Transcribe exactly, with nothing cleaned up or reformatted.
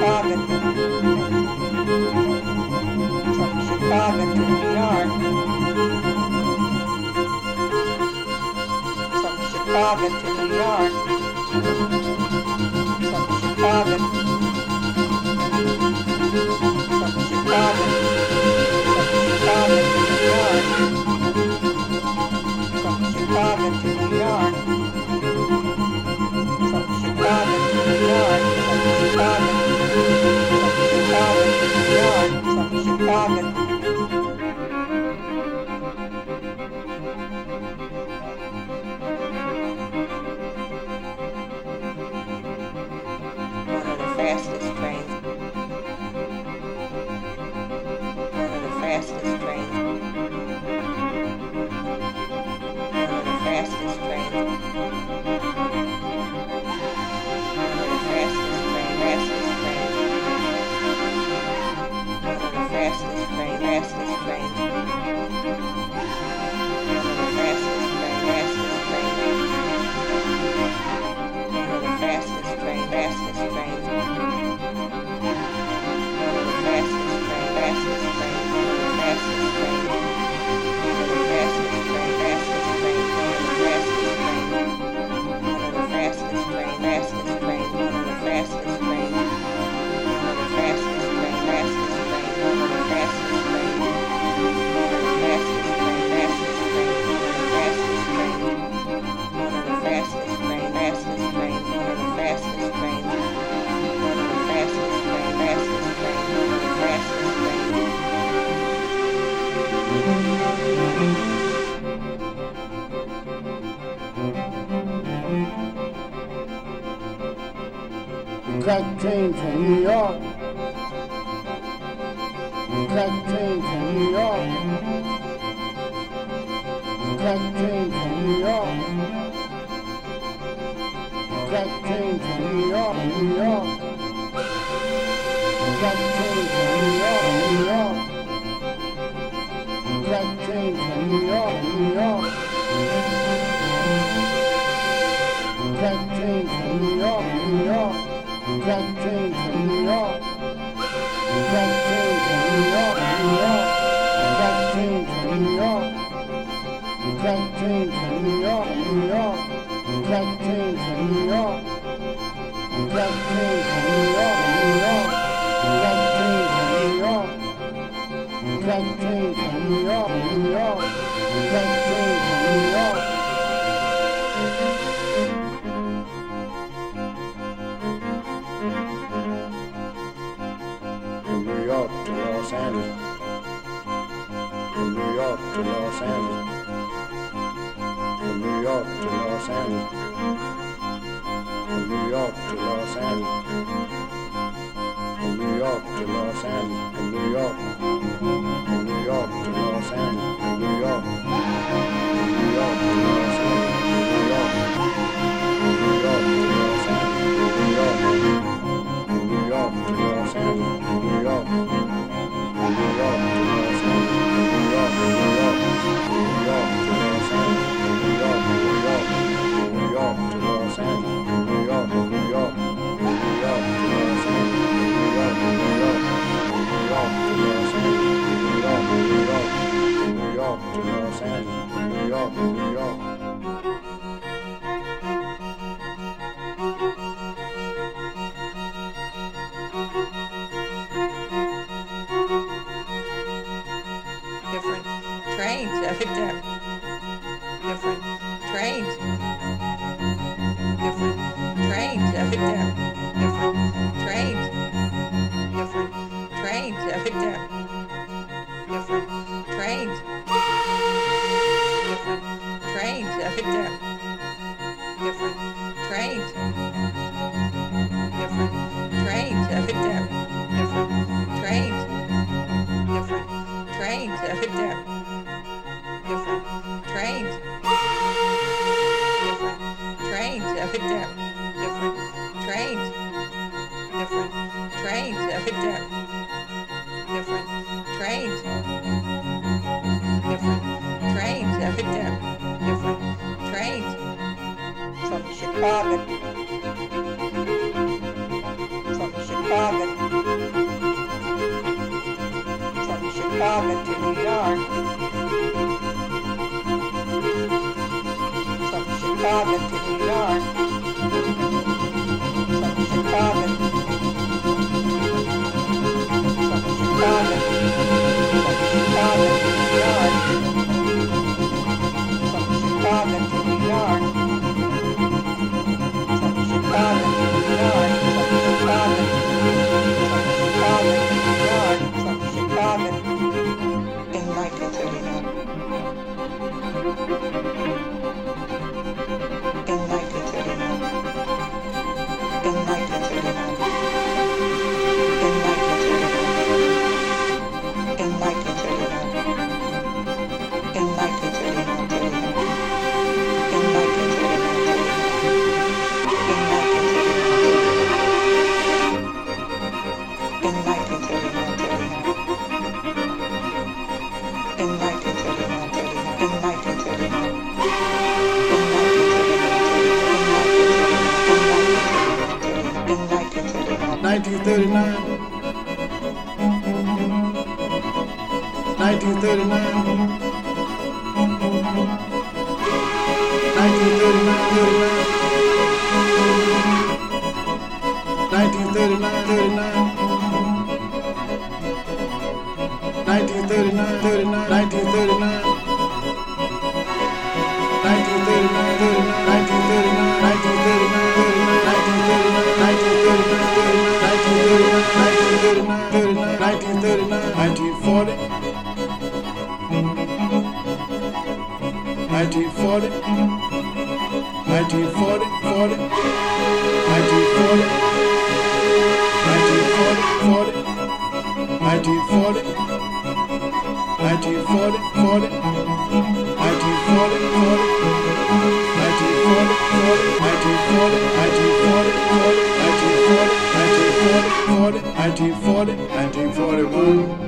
Chicago, from Chicago to New York, from Chicago to New York, from Chicago, from Chicago, from Chicago to New York, from Chicago to New York, from Chicago to New York, from Chicago, from Chicago to New York, from Chicago. One of the fastest trains. One of the fastest trains. One of the fastest trains. One of the fastest train, fastest train. One of the fastest train, fastest train. One of the fastest train, fastest train. One of the fastest train, fastest train. One of the fastest train, fastest train. One of the fastest train. One of the fastest train, fastest train. One of the fastest train. One of the fastest train, fastest train. One of the fastest train. One of the fastest train, fastest train. One of the fastest train. One of the fastest train, fastest train. One of the fastest train. One of the fastest train, fastest train. One of the fastest train. One of the fastest train, fastest train. One of the fastest train. Crack train from New York. Crack train from New York. Crack train from New York. Crack train from New York, New York. Crack train from New York, New York. Crack train from New York, New York. Crack train from New York, New York. Crack train from New York. Crack train from New York, New York. Crack train from New York. Crack train from New York, New York. Crack train from New York. Crack train from New York, New York. Crack train from New York. Crack train from New York, New York. Crack train from New York. From New York to Los Angeles. From New York to Los Angeles. From New York to Los Angeles. From New York to Los Angeles. From New York to Los Angeles. From New York. From New York to Los Angeles. From New York. From New York to Los Angeles. From New York. From New York to Los Angeles. From New York. From New York to Los Angeles. From New York. From New York to Los Angeles. From New York. New York. From New York to Los Angeles. From New York. New York. From New York to Los Angeles. From New York. New York. From New York to Los Angeles. From New York. New York. From New York to Los Angeles. From New York. New York. From New York to Los Angeles. From New York. New York. Different trains every day. Different trains. Different trains every day. Different trains. Different trains every day. Different trains. Different trains every day. Different trains. Different trains every day. Different trains. Different trains every day. Different trains. Different trains every day. Different trains. Different trains every day. Different trains. Different trains every day. Different trains. From Chicago. From Chicago. Chicago to New York. From Chicago to New York. From Chicago. From Chicago. From Chicago to New York. From Chicago to New York. From Chicago to New York. From Chicago. From Chicago to New York. From Chicago. In nineteen thirty-nine. In nineteen thirty-nine. In nineteen thirty-nine. In nineteen thirty-nine. In nineteen thirty-nine. In nineteen thirty-nine. thirty-nine. In nineteen thirty-nine. In nineteen thirty-nine. In nineteen thirty-nine. thirty-nine. In nineteen thirty-nine. thirty-nine. In nineteen thirty-nine. nineteen thirty-nine. nineteen thirty-nine. nineteen thirty-nine. thirty-nine. nineteen thirty-nine. thirty-nine. nineteen thirty-nine. thirty-nine. nineteen thirty-nine. nineteen thirty-nine. thirty-nine. nineteen thirty-nine. nineteen thirty-nine. thirty-nine. nineteen thirty-nine. nineteen thirty-nine. thirty-nine. nineteen thirty-nine. nineteen forty. nineteen forty. nineteen forty. forty. nineteen forty. nineteen forty. forty. nineteen forty. nineteen forty. forty. nineteen forty. forty. nineteen forty. forty. nineteen forty. nineteen forty. forty. nineteen forty. nineteen forty. forty. nineteen forty. nineteen forty-one.